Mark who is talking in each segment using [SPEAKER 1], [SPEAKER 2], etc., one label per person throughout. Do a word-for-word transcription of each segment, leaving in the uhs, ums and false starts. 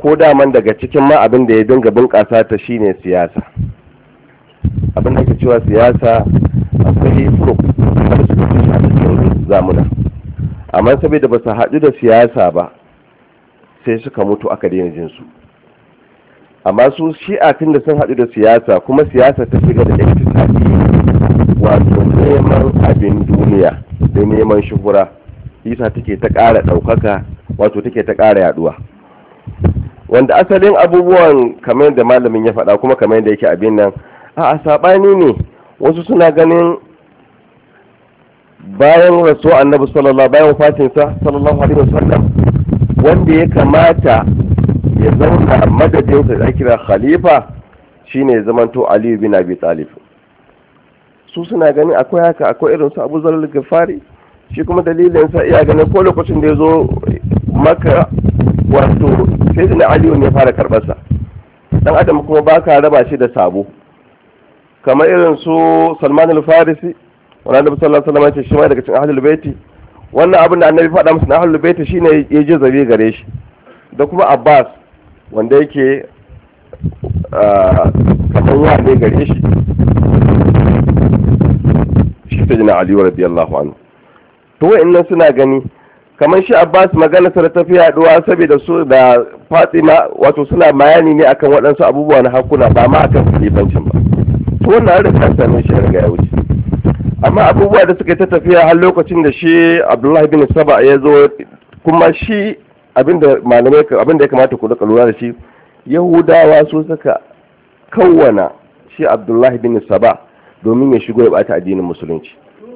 [SPEAKER 1] ko daman daga cikin ma abin da ya dinga bunƙasa ta shine siyasa. Abin da ke cewa siyasa akwai furuk da suka fi a cikin zamuna, amma saboda ba su haɗu da siyasa ba sai suka mutu aka daina jin su. Amma su shi'a tun da sun haɗu da siyasa, kuma siyasa ta shiga da iktisadi, wato neman abin duniya da neman shuhura, isa take ta ƙara ɗaukaka, wato take ta ƙara yaduwa. Wanda asalin abubuwan kamar da malamin ya faɗa, kuma kamar da yake abin nan a saɓani ne. Wasu suna ganin bayan rasu annabi sallallahu bayan fatinsa sallallahu alaihi wasallam, wanda ya kamata ya zauna madadinsa da kira khalifa shine zamanto Ali bin Abi Talib. Su suna ganin akwai haka, akwai irin su Abu Zar al-Ghifari, shi kuma dalilin sa iya ganin ko lokacin da ya zo Makka, wato sai da Ali ne ya fara karɓar sa. Dan adam kuma baka raba shi da sabo, kamar irin su Salman al-Farisi wanda Annabi sallallahu alaihi wasallam ya ce shi ma daga cikin ahlul baiti. Wannan abin da Annabi faɗa musu na ahlul baiti shine ya je zabe gare shi, da kuma Abbas wanda yake kamar wa ne gare shi shi ta jina aliyu radiyallahu anhu. To wa'annan suna gani kamar shi Abbas magana sa ta fi yaduwa saboda su da Fatima, wato suna bayani ne akan waɗansu abubuwa na hakuna ba ma akan khalifancin ba. To wannan rufin sanin shi riga ya wuce. Amma abubuwa da suka ta tafiya har lokacin da shi Abdullahi bin Saba ya zo, kuma shi abinda malamai abinda ya kamata ku rika lura da shi, Yahudawa su suka kawwana shi Abdullahi bin Saba domin ya shigo ya bata addinin musulunci.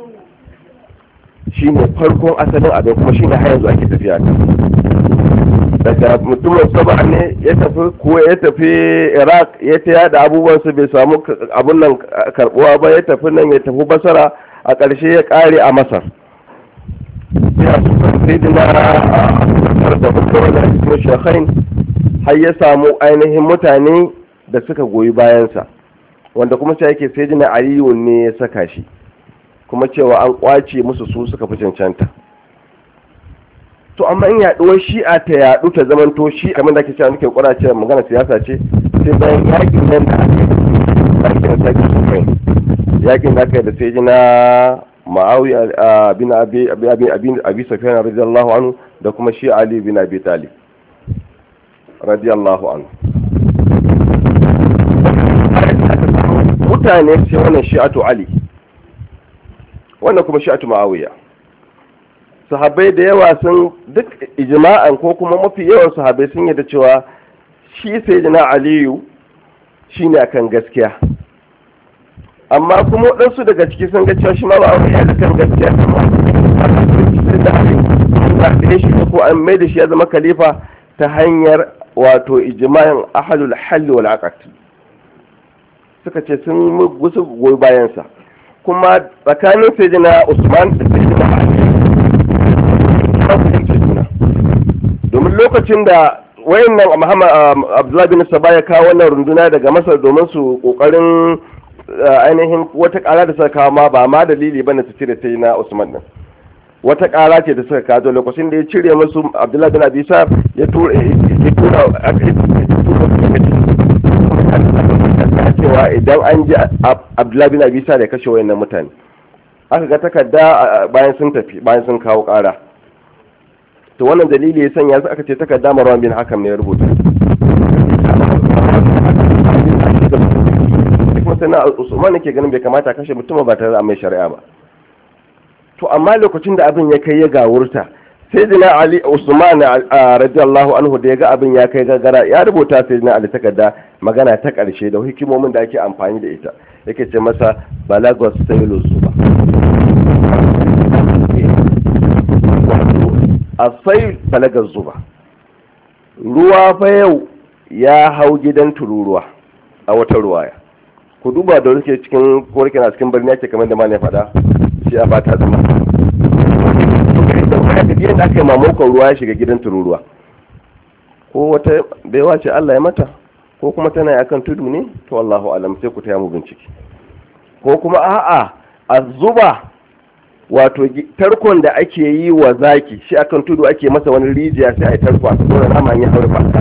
[SPEAKER 1] Shi ne farkon asalin abin, kuma shi ne har yanzu ake tafiya ta. Daga mutumin Saba ne ya tafi ko ya tafi Iraq, ya ta yada abubuwan su bai samu abun nan karbuwa ba, ya tafi nan ya tafi Basra, a ƙarshe ya ƙare a Masar. Ya su sai dina da mutuwar da cikin shekhain har ya samu ainihin mutane da suka goyi bayansa, wanda kuma sai yake sai dina Aliyu ne ya saka shi, kuma cewa an kwace musu su suka fi cancanta. To amma in yaduwar shi'a ta yadu ta zamanto shi kamar da ake cewa muke kura cewa magana siyasa ce, sai bayan yakin nan da ake yakin saki sufai, yakin da aka yi da sai dina Muawiya bin Abi Abi Abi Sufyan radiyallahu anhu, da kuma shi Ali bin Abi Talib radiyallahu anhu. Mutane sai wannan shi'atu Ali, wannan kuma shi'atu Muawiya. Sahabbai da yawa sun duk ijma'an ko kuma mafi yawan sahabbai sun yarda cewa shi sayyidina Aliyu shine akan gaskiya. Amma kuma waɗansu daga ciki sun ga cewa shi ma ba a yi kan gaskiya, da shi ko an mai da shi ya zama khalifa ta hanyar wato ijma'in ahadul halli wal aqd. Suka ce sun gusu goyi bayansa, kuma tsakanin sayyidina Usman da sayyidina Ali domin lokacin da wayannan Muhammad Abdullah bin Saba ya kawo wannan runduna daga Masar domin su kokarin ainihin wata kara da suka kawo ma ba ma dalili bane su cire sai na Usman din, wata kara ce da suka kawo lokacin da ya cire musu Abdullahi bin Abi Sa'd ya tura ya tura cewa idan an ji Abdullahi bin Abi Sa'd ya kashe wayannan mutane. Aka ga takarda bayan sun tafi, bayan sun kawo kara. To wannan dalili ya sanya su aka ce takarda Marwan bin Hakam ne ya rubuta. Sana Usman yake ganin bai kamata kashe mutum ba tare da mai shari'a ba. To amma lokacin da abin ya kai ya gawurta, sai dina Ali Usman radiyallahu anhu da ya ga abin ya kai gagara, ya rubuta sai dina Ali takarda magana ta karshe da hikimomin da ake amfani da ita, yake ce masa balagos saylu zuba. Asai balagos zuba, ruwa fa yau ya hau gidan tururuwa a wata ruwaya. Ku duba da suke cikin korkin a cikin birni ake kamar da ma ne faɗa, shi a fata zama da da aka yi mamakon ruwa ya shiga gidan tururuwa, ko wata baiwa ce Allah ya mata, ko kuma tana akan tudu ne, to Allahu alam, sai ku taya mu bincike. Ko kuma a'a a zuba, wato tarkon da ake yi wa zaki shi akan tudu ake masa wani rijiya sai a yi tarko a tsoron nama ya haure ba